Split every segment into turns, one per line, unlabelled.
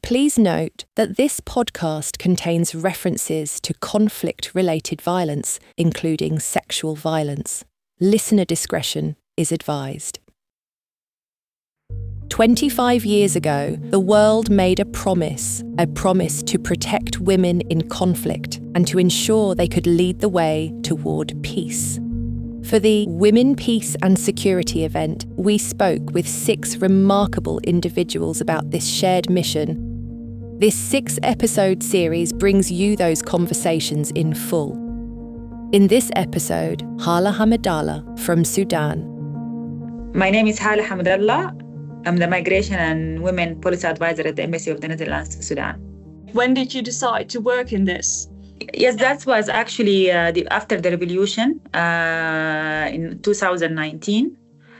Please note that this podcast contains references to conflict-related violence, including sexual violence. Listener discretion is advised. 25 years ago, the world made a promise to protect women in conflict and to ensure they could lead the way toward peace. For the Women, Peace and Security event, we spoke with 6 remarkable individuals about this shared mission. This 6-episode series brings you those conversations in full. In this episode, Hala Hamidallah from Sudan.
My name is Hala Hamidallah. I'm the Migration and Women Policy Advisor at the Embassy of the Netherlands, Sudan.
When did you decide to work in this?
Yes, that was actually after the revolution in 2019.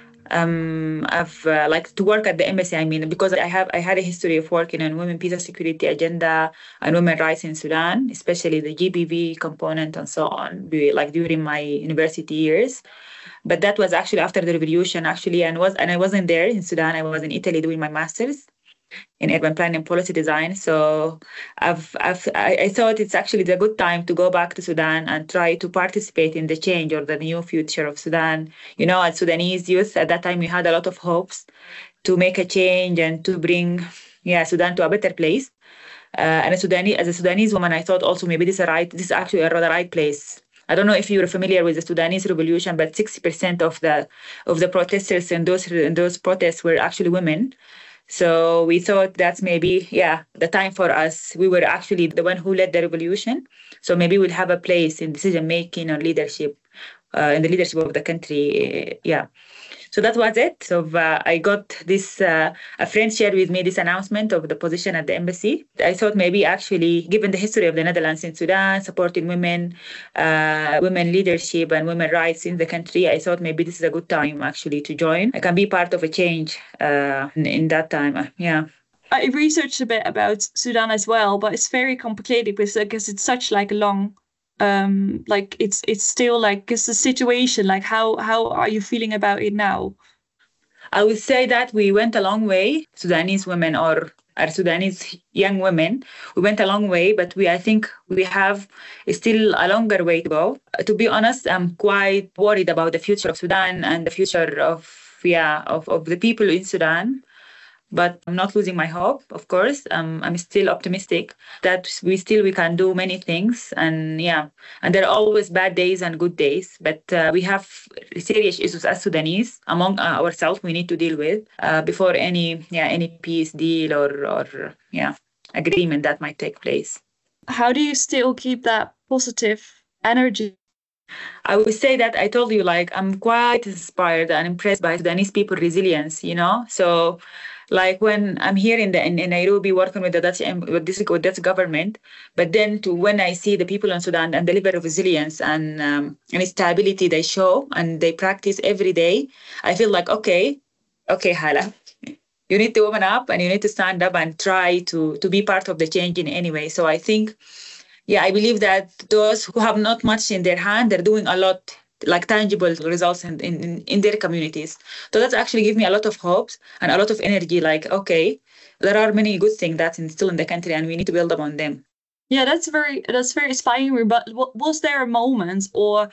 I've to work at the embassy. Because I had a history of working on women, peace and security agenda and women rights in Sudan, especially the GBV component and so on, during my university years. But that was actually after the revolution, and I wasn't there in Sudan. I was in Italy doing my master's in urban planning and policy design. So I thought it's actually the good time to go back to Sudan and try to participate in the change or the new future of Sudan. As Sudanese youth, at that time we had a lot of hopes to make a change and to bring Sudan to a better place. And as a Sudanese woman, I thought also maybe this is actually a rather right place. I don't know if you're familiar with the Sudanese revolution, but 60% of the protesters in those protests were actually women. So we thought that's maybe, the time for us. We were actually the one who led the revolution. So maybe we'll have a place in decision-making or leadership, in the leadership of the country. So that was it. So I got this, a friend shared with me this announcement of the position at the embassy. I thought maybe actually, given the history of the Netherlands in Sudan, supporting women leadership and women rights in the country, I thought maybe this is a good time actually to join. I can be part of a change in that time.
I researched a bit about Sudan as well, but it's very complicated because it's such a long it's still it's the situation, how are you feeling about it now?
I would say that we went a long way. Sudanese women or Sudanese young women, we went a long way, but I think we have still a longer way to go. To be honest, I'm quite worried about the future of Sudan and the future of the people in Sudan. But I'm not losing my hope, of course. I'm still optimistic that we can do many things. And there are always bad days and good days. But we have serious issues as Sudanese among ourselves we need to deal with before any peace deal or agreement that might take place.
How do you still keep that positive energy?
I would say that I told you, I'm quite inspired and impressed by Sudanese people resilience, So when I'm here in Nairobi working with the Dutch government, but then when I see the people in Sudan and the level of resilience and stability they show and they practice every day, I feel like, okay, Hala, you need to open up and you need to stand up and try to be part of the change in any way. So I think, I believe that those who have not much in their hand, they're doing a lot, tangible results in their communities. So that's actually give me a lot of hopes and a lot of energy. Okay, there are many good things that's still in the country and we need to build upon them.
Yeah, that's very inspiring. But was there a moment or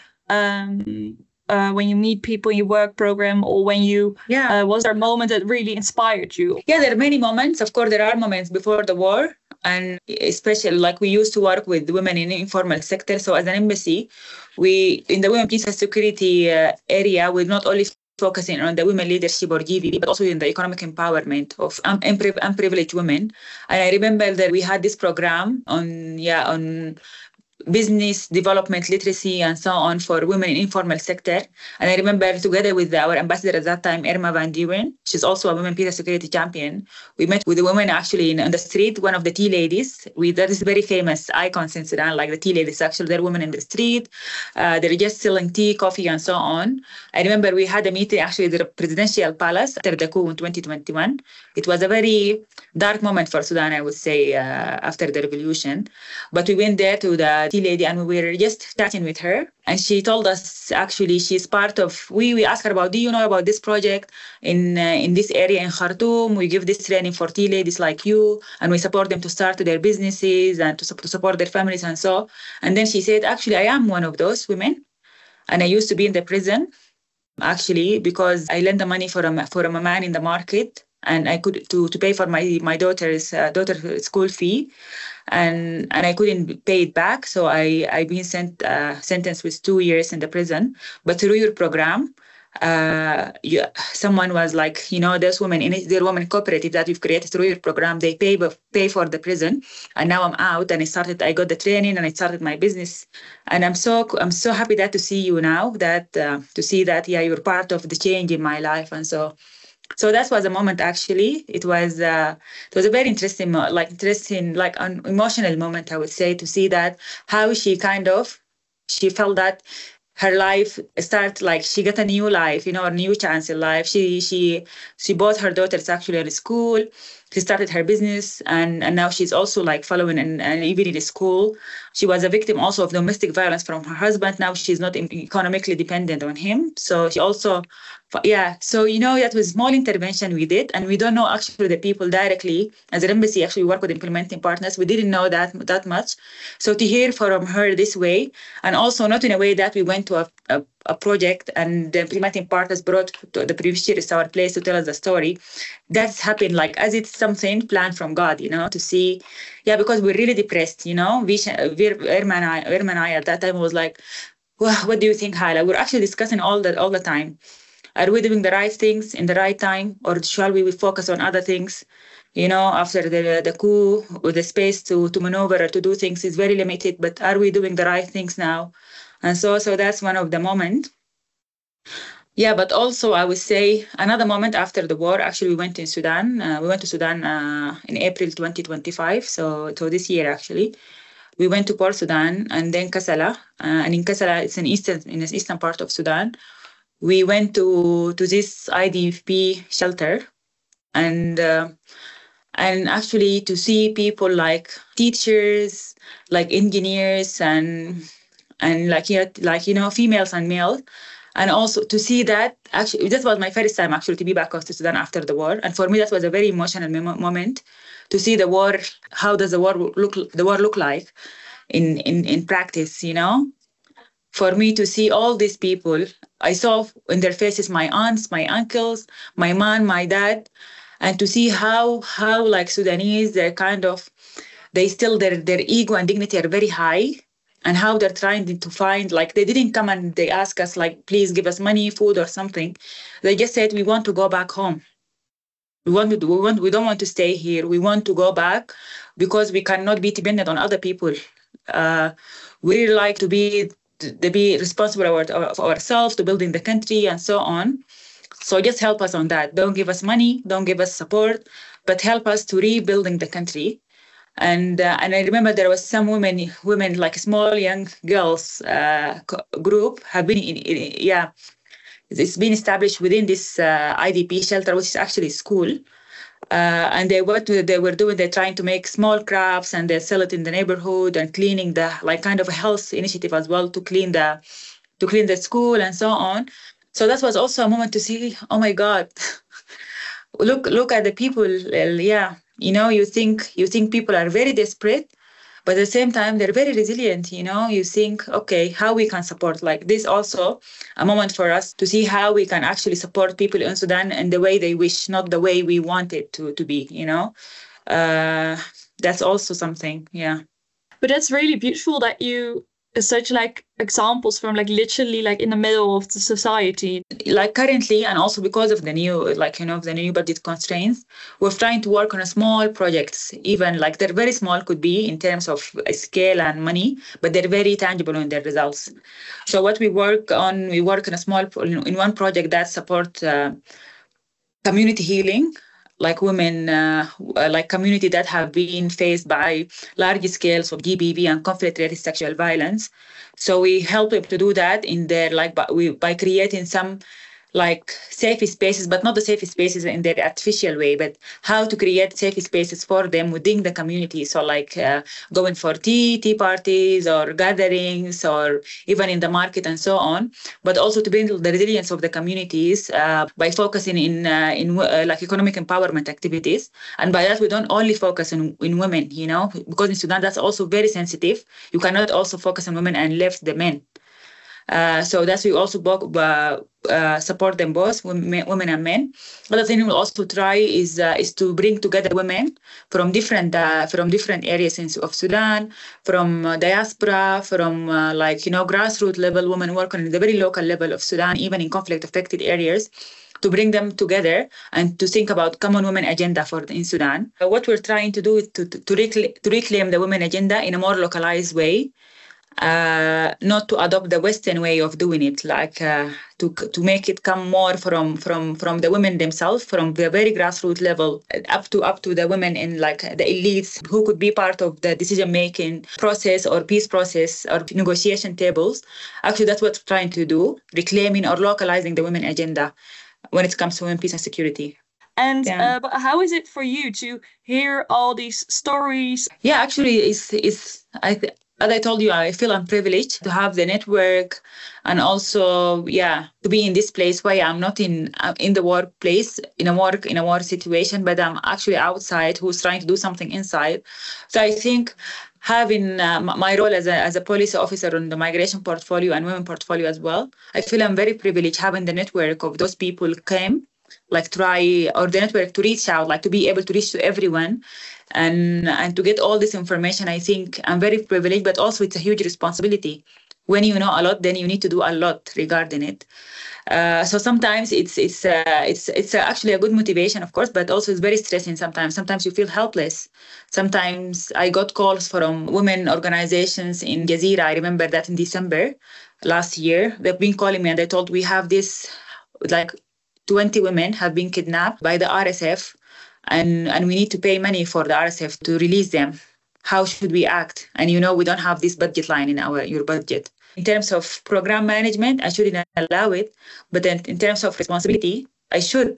when you meet people in your work program or when you was there a moment that really inspired you?
Yeah, there are many moments. Of course, there are moments before the war. And especially we used to work with women in the informal sector. So as an embassy, we in the women, peace and security area, we're not only focusing on the women leadership or GVB, but also in the economic empowerment of unprivileged women. And I remember that we had this program on business development, literacy, and so on for women in informal sector. And I remember together with our ambassador at that time, Irma van Diewen, she's also a women peace and security champion. We met with the women actually on the street, one of the tea ladies. That is very famous icons in Sudan, the tea ladies. Actually, they're women in the street. They're just selling tea, coffee, and so on. I remember we had a meeting actually at the presidential palace after the coup in 2021. It was a very dark moment for Sudan, I would say, after the revolution. But we went there to the tea lady, and we were just chatting with her. And she told us actually she's part of, we asked her about, do you know about this project in this area in Khartoum? We give this training for tea ladies like you, and we support them to start their businesses and to support their families and so. And then she said, actually, I am one of those women. And I used to be in the prison, actually, because I lent the money for a man in the market, and I could to pay for my daughter's school fee, and I couldn't pay it back. So I've been sentenced with 2 years in the prison. But through your program, someone was like, there's women in it, there are women cooperative that you've created through your program. They pay for the prison, and now I'm out, and I got the training, and I started my business, and I'm so happy that to see you now, that to see that you're part of the change in my life, and so that was a moment. Actually, it was a very interesting, an emotional moment, I would say, to see that how she felt that her life she got a new life, a new chance in life. She bought her daughters actually at school. She started her business, and now she's also following and even in the school. She was a victim also of domestic violence from her husband. Now she's not economically dependent on him. So she also, So, that was small intervention we did. And we don't know actually the people directly. As an embassy, actually, we work with implementing partners. We didn't know that much. So to hear from her this way, and also not in a way that we went to a project and the implementing partners brought the beneficiaries to our place to tell us the story. That's happened as it's something planned from God, to see. Yeah, because we're really depressed, Irma and I at that time was like, well, what do you think, Hala? We're actually discussing all the time. Are we doing the right things in the right time, or shall we focus on other things? After the coup, with the space to maneuver or to do things is very limited, but are we doing the right things now? And so that's one of the moments. Yeah, but also I would say another moment after the war, actually we went to Sudan. In April 2025, so this year actually. We went to Port Sudan and then Kassala. And in Kassala, it's in the eastern part of Sudan. We went to this IDP shelter, and actually to see people like teachers, like engineers, and females and males. And also to see that, actually, that was my first time actually to be back to Sudan after the war. And for me, that was a very emotional moment to see the war. How does the war look like in practice, For me to see all these people, I saw in their faces my aunts, my uncles, my mom, my dad, and to see how Sudanese, they still, their ego and dignity are very high. And how they're trying to find, they didn't come and they ask us, please give us money, food or something. They just said, we want to go back home. We don't want to stay here. We want to go back because we cannot be dependent on other people. We really like to be responsible of ourselves, to building the country and so on. So just help us on that. Don't give us money, don't give us support, but help us to rebuilding the country. And I remember there was some women like small young girls group have been it's been established within this IDP shelter, which is actually a school. And they're trying to make small crafts, and they sell it in the neighborhood, and cleaning the kind of a health initiative as well to clean the school and so on. So that was also a moment to see, oh my God, look at the people. You think people are very desperate, but at the same time, they're very resilient. You think, okay, how we can support this also a moment for us to see how we can actually support people in Sudan in the way they wish, not the way we want it to be, that's also something. Yeah.
But that's really beautiful that you such examples from literally in the middle of the society.
Currently, and also because of the new the new budget constraints, we're trying to work on small projects, even they're very small, could be in terms of scale and money, but they're very tangible in their results. So what we work on in one project that support community healing, women, community that have been faced by large scales of GBV and conflict-related sexual violence. So we help them to do that in their by creating some like safe spaces, but not the safe spaces in their artificial way, but how to create safe spaces for them within the community. So like going for tea parties or gatherings or even in the market and so on, but also to build the resilience of the communities by focusing in like economic empowerment activities. And by that, we don't only focus in women, you know, because in Sudan, that's also very sensitive. You cannot also focus on women and left the men. So that's we also support them both, women and men. Other thing we'll also try is to bring together women from different areas of Sudan, from diaspora, from grassroots level women working in the very local level of Sudan, even in conflict affected areas, to bring them together and to think about common women agenda in Sudan. What we're trying to do is to reclaim the women agenda in a more localized way. Not to adopt the Western way of doing it, like to make it come more from the women themselves, from the very grassroots level up to the women in like the elites who could be part of the decision-making process or peace process or negotiation tables. Actually, that's what we're trying to do, reclaiming or localizing the women agenda when it comes to women, peace and security.
And but how is it for you to hear all these stories?
Yeah, actually, as I told you, I feel I'm privileged to have the network and also, to be in this place where I'm not in the workplace, in a war situation, but I'm actually outside who's trying to do something inside. So I think having my role as a policy officer on the migration portfolio and women portfolio as well, I feel I'm very privileged having the network of those people came, like the network to reach out, like to be able to reach to everyone and to get all this information. I think I'm very privileged, but also it's a huge responsibility. When you know a lot, then you need to do a lot regarding it. So sometimes it's actually a good motivation, of course, but also it's very stressing sometimes. Sometimes you feel helpless. Sometimes I got calls from women organizations in Jazeera. I remember that in December last year, they've been calling me and they told we have this, like 20 women have been kidnapped by the RSF and we need to pay money for the RSF to release them. How should we act? And we don't have this budget line in your budget. In terms of program management, I shouldn't allow it. But then in terms of responsibility, I should,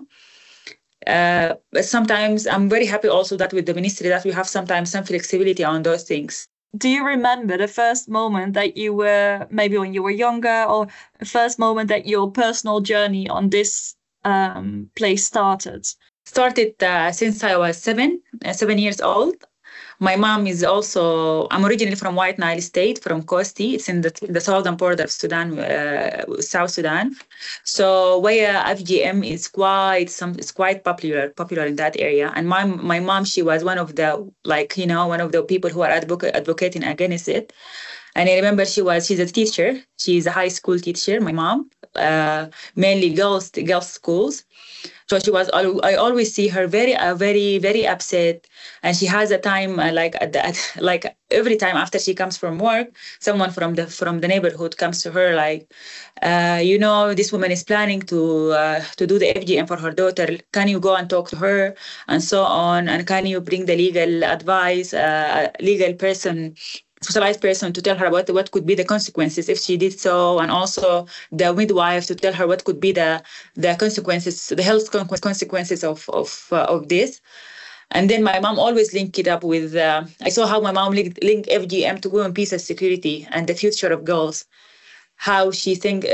But sometimes I'm very happy also that with the ministry that we have sometimes some flexibility on those things.
Do you remember the first moment that you were, maybe when you were younger, or the first moment that your personal journey on this place started?
Started since I was 7 years old. My mom is also, I'm originally from White Nile State, from Kosti. It's in the southern border of Sudan, South Sudan. So where FGM is quite popular in that area. And my mom, she was one of the people who are advocating against it. And I remember she's a teacher. She's a high school teacher, my mom, mainly girls schools. So she was. I always see her very, very upset, and she has a time like every time after she comes from work, someone from the neighborhood comes to her like, this woman is planning to do the FGM for her daughter. Can you go and talk to her and so on? And can you bring the legal advice, legal person, specialized person to tell her what could be the consequences if she did so, and also the midwife to tell her what could be the consequences, the health consequences of this. And then my mom always linked it up with, I saw how my mom linked FGM to women, peace and security and the future of girls. How she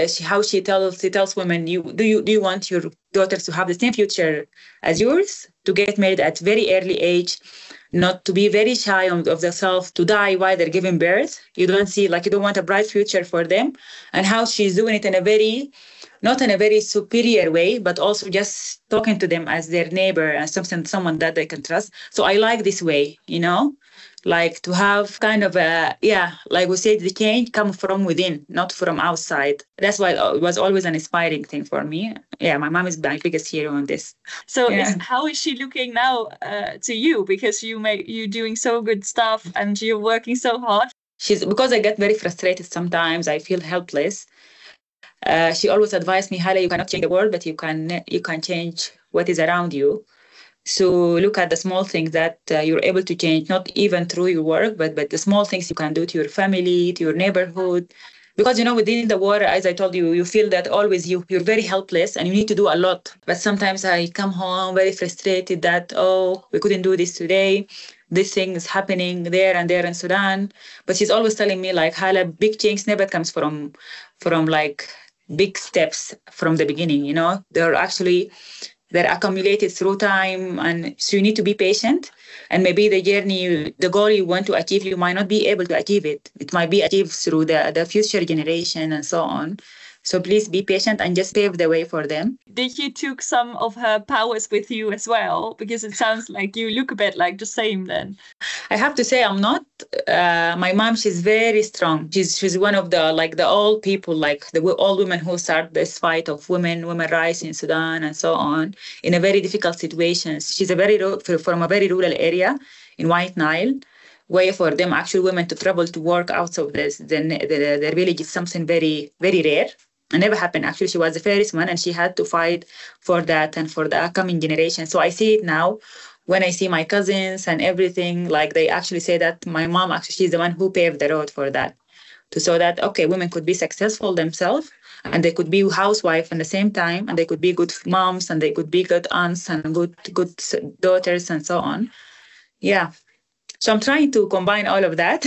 tells women, do you want your daughters to have the same future as yours, to get married at very early age, not to be very shy of themselves, to die while they're giving birth. You don't want a bright future for them. And how she's doing it not in a very superior way, but also just talking to them as their neighbor and someone that they can trust. So I like this way, like to have kind of like we said, the change come from within, not from outside. That's why it was always an inspiring thing for me. Yeah, my mom is my biggest hero on this.
So how is she looking now to you? Because you're doing so good stuff and you're working so hard.
Because I get very frustrated sometimes. I feel helpless. She always advised me, Hala, you cannot change the world, but you can change what is around you. So look at the small things that you're able to change, not even through your work, but the small things you can do to your family, to your neighborhood, Because, within the war, as I told you, you feel that always you're very helpless and you need to do a lot. But sometimes I come home very frustrated that, we couldn't do this today. This thing is happening there and there in Sudan. But she's always telling me, like, Hala, big change never comes from like big steps from the beginning, they're accumulated through time. And so you need to be patient. And maybe the journey, the goal you want to achieve, you might not be able to achieve it. It might be achieved through the future generation and so on. So please be patient and just pave the way for them.
Did you took some of her powers with you as well? Because it sounds like you look a bit like the same then.
I have to say I'm not. My mom, she's very strong. She's one of the old people, like the old women who start this fight of women rights in Sudan and so on, in a very difficult situations. She's from a very rural area in White Nile, where for them actual women to travel to work out of the village is something very, very rare. It never happened. Actually, she was the first one and she had to fight for that and for the upcoming generation. So I see it now when I see my cousins and everything, like they actually say that my mom, actually, she's the one who paved the road for that. So that, okay, women could be successful themselves and they could be housewife at the same time and they could be good moms and they could be good aunts and good daughters and so on. Yeah. So I'm trying to combine all of that,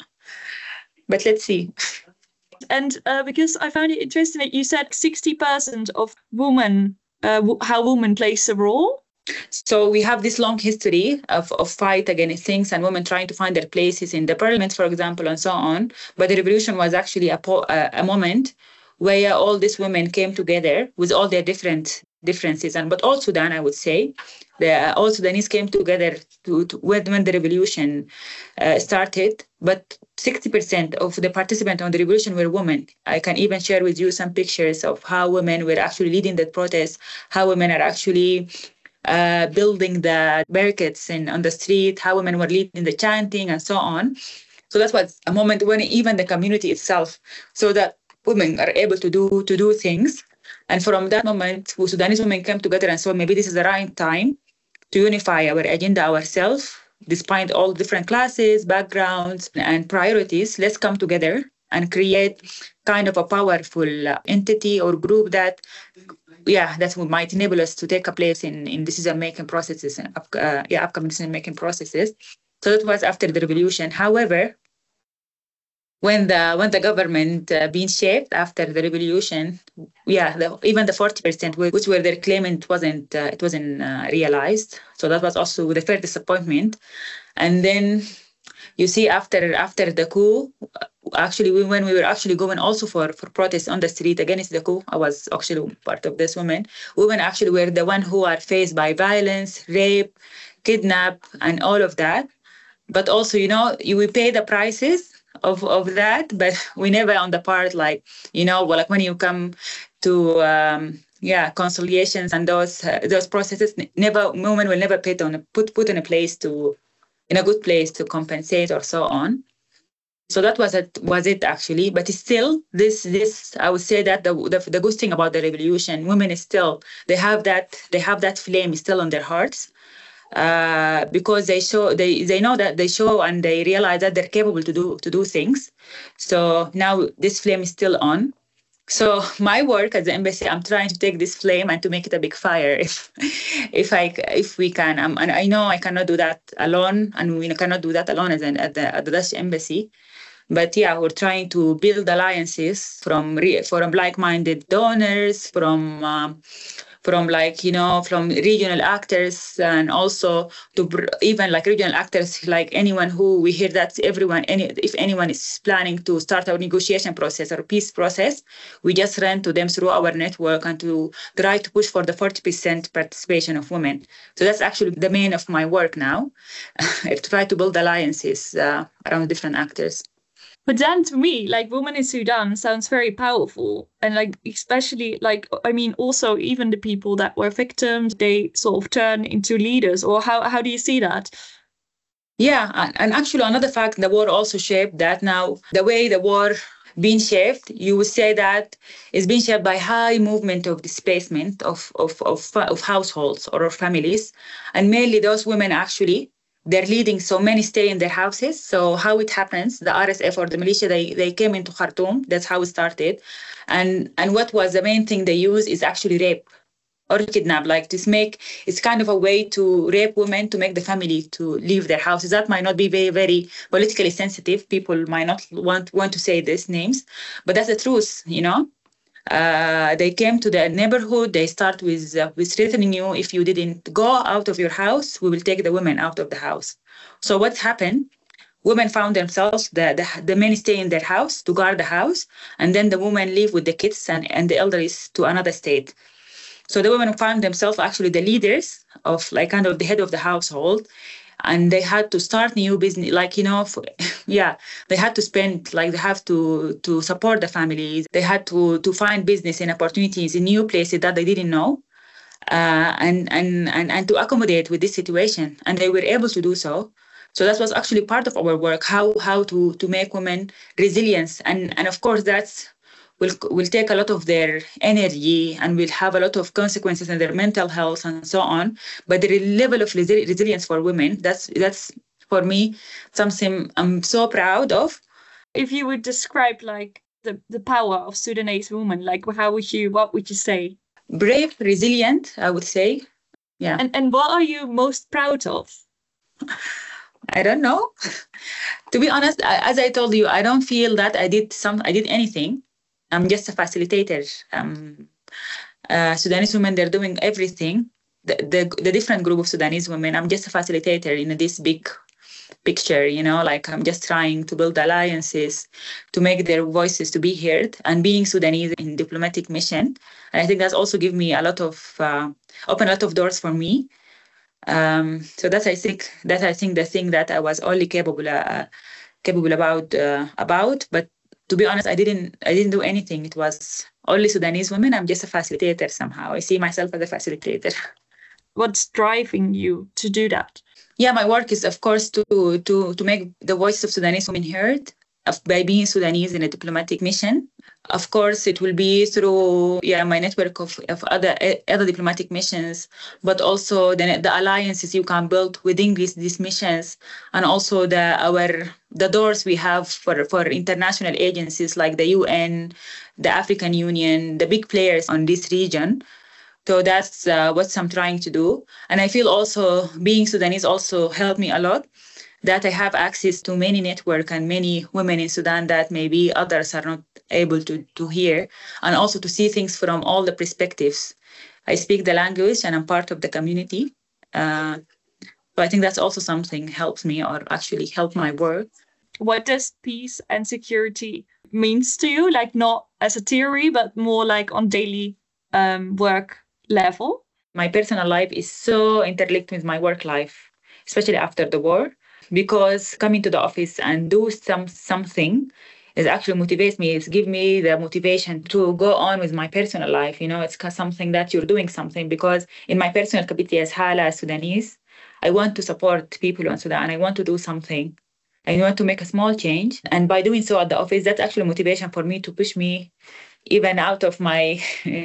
but let's see.
And because I found it interesting that you said 60% of women, how women plays a role.
So we have this long history of fight against things and women trying to find their places in the parliament, for example, and so on. But the revolution was actually a moment where all these women came together with all their differences, but all Sudan, I would say, all Sudanese came together when the revolution started. But 60% of the participants on the revolution were women. I can even share with you some pictures of how women were actually leading the protests, how women are actually building the barricades on the street, how women were leading the chanting and so on. So that was a moment when even the community itself, so that women are able to do things. And from that moment, Sudanese women came together and said, maybe this is the right time to unify our agenda ourselves, despite all different classes, backgrounds, and priorities. Let's come together and create kind of a powerful entity or group that might enable us to take a place in decision-making processes, upcoming decision-making processes. So that was after the revolution. However, when the government being shaped after the revolution, even the 40% which were their claimant wasn't realized. So that was also the first disappointment. And then you see after the coup, actually when we were actually going also for protests on the street against the coup, I was actually part of this women. Women actually were the one who are faced by violence, rape, kidnap, and all of that. But also, we pay the prices of that, but we never on the part like when you come to conciliations and those processes, women will never put in a good place to compensate or so on. So that was it actually. But still, this I would say that the good thing about the revolution, women is still they have that flame still on their hearts. Because they know that they show and they realize that they're capable to do things. So now this flame is still on. So my work at the embassy, I'm trying to take this flame and to make it a big fire if we can. And I know I cannot do that alone, and we cannot do that alone at the Dutch embassy. But we're trying to build alliances from like-minded donors, from regional actors, and also even like regional actors, like anyone who we hear that if anyone is planning to start a negotiation process or peace process, we just run to them through our network and to try to push for the 40% participation of women. So that's actually the main of my work now, to try to build alliances around different actors.
But then to me, like Women in Sudan sounds very powerful. And like, especially like, I mean, also even the people that were victims, they sort of turn into leaders. Or how do you see that?
Yeah, and actually another fact, the war also shaped that. Now, the way the war being shaped, you would say that it's being shaped by high movement of displacement of households or of families. And mainly those women actually they're leading so many stay in their houses. So how it happens, the RSF or the militia, they came into Khartoum. That's how it started. And what was the main thing they use is actually rape or kidnap, like it's kind of a way to rape women to make the family to leave their houses. That might not be very, very politically sensitive. People might not want to say these names, but that's the truth, They came to the neighborhood. They start with threatening you. If you didn't go out of your house, we will take the women out of the house. So what happened? Women found themselves, the men stay in their house to guard the house, and then the women leave with the kids and the elders to another state. So the women found themselves actually the leaders of like kind of the head of the household, and they had to start new business, they had to spend, like they have to support the families. They had to find business and opportunities in new places that they didn't know, and to accommodate with this situation. And they were able to do so. So that was actually part of our work, how to make women resilient. And of course, will take a lot of their energy and will have a lot of consequences in their mental health and so on. But the level of resilience for women, that's for me something I'm so proud of.
If you would describe like the power of Sudanese women, like what would you say?
Brave, resilient, I would say. Yeah.
And what are you most proud of?
I don't know. To be honest, as I told you, I don't feel that I did anything. I'm just a facilitator. Sudanese women, they're doing everything. The different group of Sudanese women, I'm just a facilitator in this big picture, like I'm just trying to build alliances to make their voices to be heard, and being Sudanese in diplomatic mission. And I think that's also give me open a lot of doors for me. So I think the thing that I was only capable about, but to be honest, I didn't do anything. It was only Sudanese women. I'm just a facilitator somehow. I see myself as a facilitator.
What's driving you to do that?
Yeah, my work is, of course, to make the voice of Sudanese women heard by being Sudanese in a diplomatic mission. Of course, it will be through my network of other diplomatic missions, but also the alliances you can build within these missions, and also the doors we have for international agencies like the UN, the African Union, the big players on this region. So that's what I'm trying to do. And I feel also being Sudanese also helped me a lot, that I have access to many network and many women in Sudan that maybe others are not able to hear, and also to see things from all the perspectives. I speak the language and I'm part of the community. So I think that's also something helps me, or actually help my work.
What does peace and security means to you? Like not as a theory, but more like on daily work level?
My personal life is so interlinked with my work life, especially after the war, because coming to the office and do something is actually motivates me. It's give me the motivation to go on with my personal life. It's something that you're doing something, because in my personal capacity as Hala, as Sudanese, I want to support people in Sudan. I want to do something. I want to make a small change. And by doing so at the office, that's actually motivation for me to push me even out of my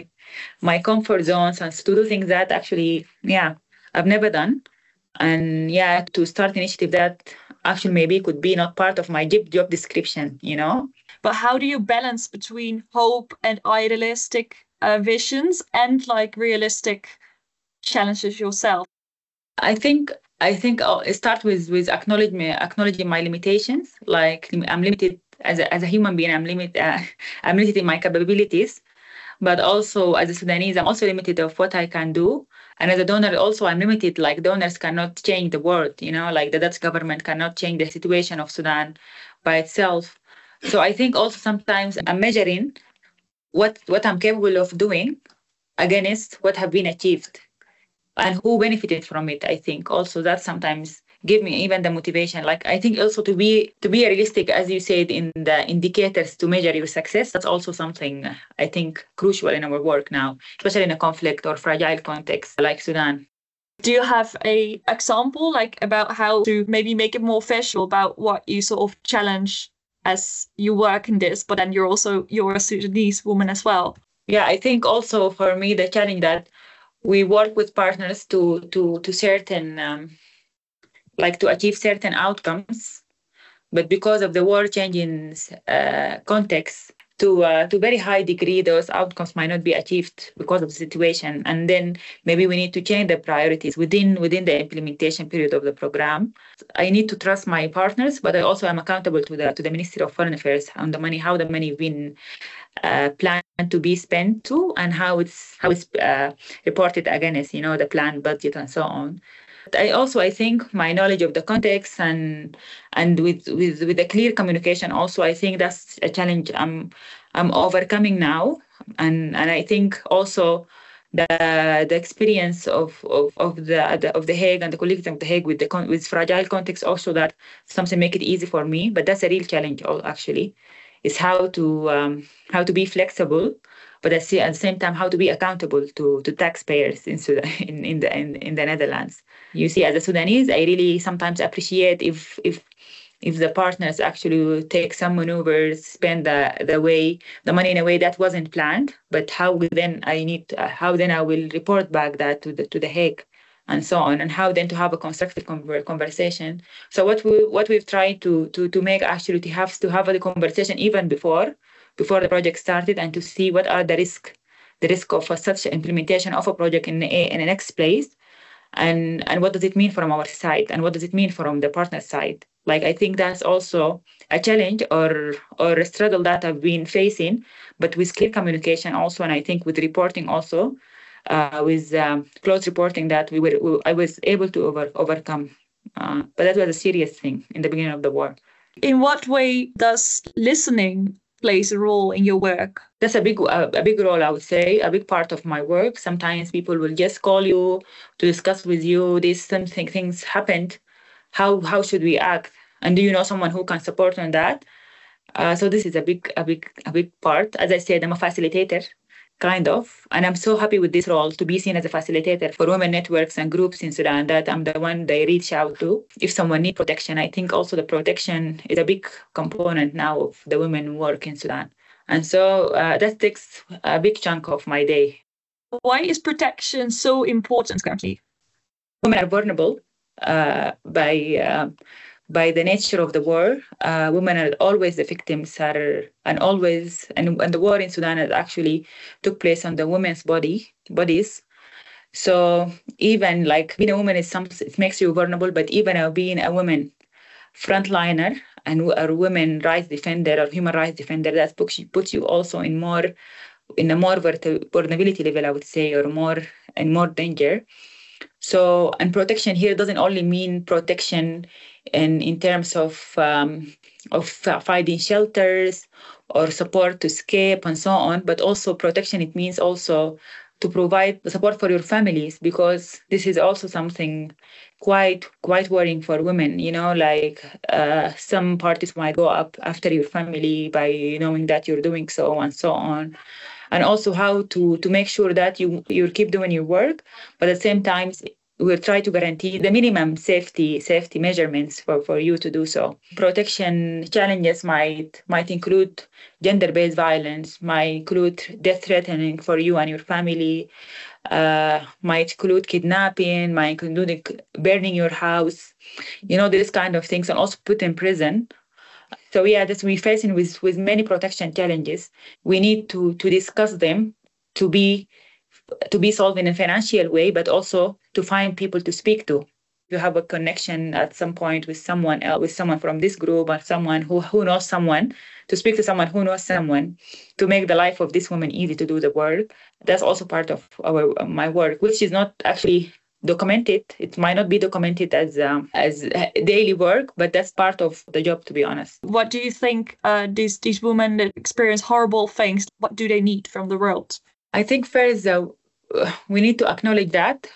my comfort zones and to do things that actually, I've never done. And to start initiative that actually maybe could be not part of my job description,
But how do you balance between hope and idealistic visions and like realistic challenges yourself?
I think I'll start with acknowledging my limitations. Like I'm limited as a human being. I'm limited in my capabilities, but also as a Sudanese, I'm also limited of what I can do. And as a donor, also I'm limited. Like donors cannot change the world. Like the Dutch government cannot change the situation of Sudan by itself. So I think also sometimes I'm measuring what I'm capable of doing against what have been achieved, and who benefited from it. I think also that sometimes give me even the motivation. Like I think also to be realistic, as you said, in the indicators to measure your success. That's also something I think crucial in our work now, especially in a conflict or fragile context like Sudan.
Do you have a example like about how to maybe make it more visual about what you sort of challenge as you work in this, but then you're a Sudanese woman as well?
Yeah, I think also for me the challenge that we work with partners to certain like to achieve certain outcomes, but because of the war changing context, to very high degree, those outcomes might not be achieved because of the situation. And then maybe we need to change the priorities within the implementation period of the program. I need to trust my partners, but I also am accountable to the Ministry of Foreign Affairs on the money, how the money been planned to be spent to, and how it's reported against, the planned budget and so on. I think my knowledge of the context and with the clear communication also, I think that's a challenge I'm overcoming now. And I think also the experience of the Hague and the colleagues of the Hague with fragile context also, that something make it easy for me. But that's a real challenge actually, is how to be flexible, but at the same time how to be accountable to taxpayers in Sudan, in the Netherlands. You see, as a Sudanese, I really sometimes appreciate if the partners actually take some maneuvers, spend the money in a way that wasn't planned, but how then I will report back that to the Hague and so on, and how then to have a constructive conversation. So what we've tried to make actually to have a conversation even before the project started, and to see what are the risk of such implementation of a project in the next place, and what does it mean from our side, and what does it mean from the partner side. Like, I think that's also a challenge or a struggle that I've been facing, but with clear communication also, and I think with reporting also, with close reporting, that I was able to overcome. But that was a serious thing in the beginning of the war.
In what way does listening plays a role in your work?
That's a big role, I would say, a big part of my work. Sometimes people will just call you to discuss with you, things happened. How should we act? And do you know someone who can support on that? So this is a big part. As I said, I'm a facilitator, kind of, and I'm so happy with this role, to be seen as a facilitator for women networks and groups in Sudan, that I'm the one they reach out to if someone needs protection. I think also the protection is a big component now of the women work in Sudan. And so that takes a big chunk of my day.
Why is protection so important currently?
Women are vulnerable by the nature of the war. Women are always the victims, and the war in Sudan has actually took place on the women's bodies. So even like being a woman it makes you vulnerable, but even being a woman frontliner and a women rights defender or human rights defender, that puts you also in a more vulnerability level, I would say, or more danger. So, and protection here doesn't only mean protection in terms of finding shelters or support to escape and so on, but also protection, it means also to provide support for your families, because this is also something quite worrying for women. Like some parties might go up after your family by knowing that you're doing so and so on. And also how to make sure that you keep doing your work, but at the same time we'll try to guarantee the minimum safety measurements for you to do so. Protection challenges might include gender-based violence, might include death threatening for you and your family, might include kidnapping, might include burning your house, these kind of things, and also put in prison. So that's we're facing with many protection challenges. We need to discuss them to be solved in a financial way, but also to find people to speak to. You have a connection at some point with someone else, with someone from this group, or someone who knows someone, to speak to someone who knows someone, to make the life of this woman easy to do the work. That's also part of my work, which is not actually documented. It might not be documented as daily work, but that's part of the job, to be honest.
What do you think these women that experience horrible things, what do they need from the world?
I think first we need to acknowledge that,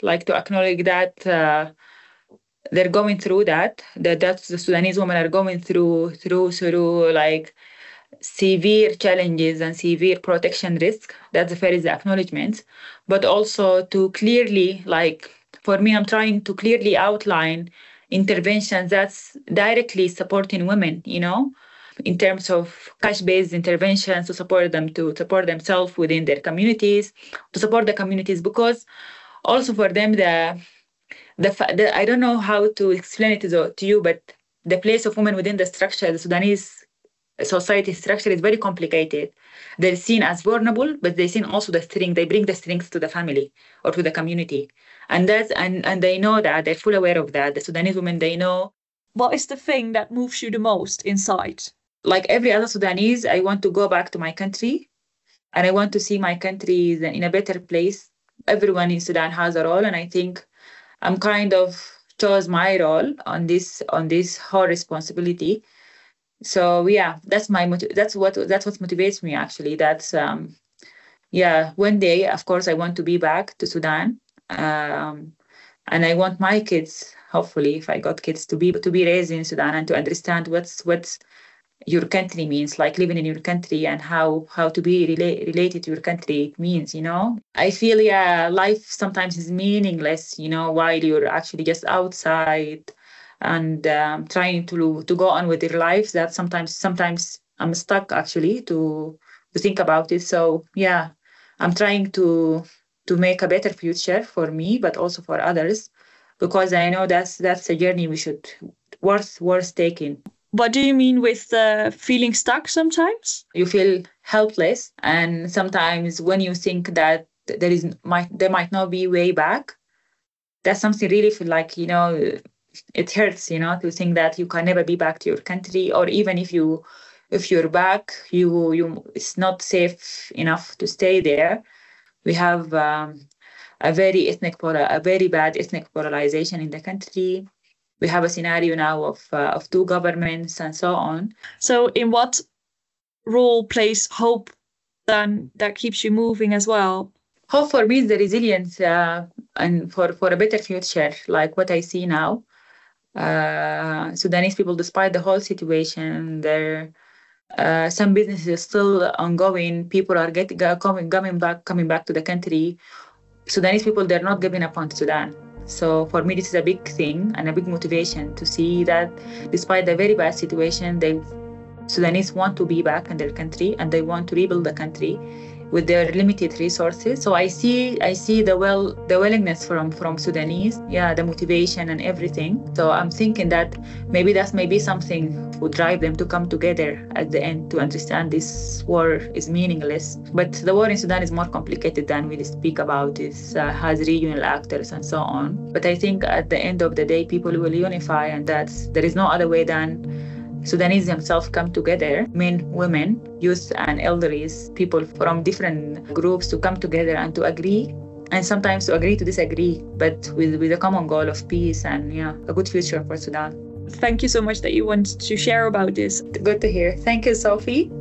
they're going through that the Sudanese women are going through like severe challenges and severe protection risk. That's the first acknowledgement. But also to clearly, like for me, I'm trying to clearly outline interventions that's directly supporting women, in terms of cash-based interventions to support them, to support themselves within their communities, to support the communities, because also for them the I don't know how to explain it to you, but the place of women within the structure, the Sudanese society structure, is very complicated. They're seen as vulnerable, but they're seen also the strength. They bring the strength to the family or to the community. And they know that, they're full aware of that. The Sudanese women, they know.
What is the thing that moves you the most inside?
Like every other Sudanese, I want to go back to my country, and I want to see my country in a better place. Everyone in Sudan has a role, and I think I'm kind of chose my role on this whole responsibility. So yeah, that's what motivates me actually. That's one day, of course, I want to be back to Sudan, and I want my kids, hopefully, if I got kids, to be raised in Sudan and to understand what's your country means, like living in your country, and how to be related to your country means, you know. I feel life sometimes is meaningless, you know, while you're actually just outside and trying to go on with your lives. That sometimes I'm stuck actually to think about it. So yeah, I'm trying to make a better future for me, but also for others, because I know that's a journey we should worth taking.
What do you mean with feeling stuck sometimes?
You feel helpless, and sometimes when you think that there might not be way back, that's something really feel like, you know, it hurts, you know, to think that you can never be back to your country, or even if you're back, it's not safe enough to stay there. We have a very bad ethnic polarization in the country. We have a scenario now of two governments and so on.
So in what role plays hope then that keeps you moving as well?
Hope for me is the resilience and for a better future, like what I see now. Sudanese people, despite the whole situation, some businesses are still ongoing. People are coming back to the country. Sudanese people, they're not giving up on Sudan. So for me, this is a big thing and a big motivation to see that despite the very bad situation, Sudanese want to be back in their country, and they want to rebuild the country with their limited resources. So I see the willingness from Sudanese, the motivation and everything. So I'm thinking that maybe something would drive them to come together at the end to understand this war is meaningless. But the war in Sudan is more complicated than we speak about. It has regional actors and so on. But I think at the end of the day, people will unify, and there is no other way than Sudanese themselves come together, men, women, youth and elders, people from different groups to come together and to agree, and sometimes to agree to disagree, but with a common goal of peace and a good future for Sudan.
Thank you so much that you wanted to share about this.
Good to hear. Thank you, Sophie.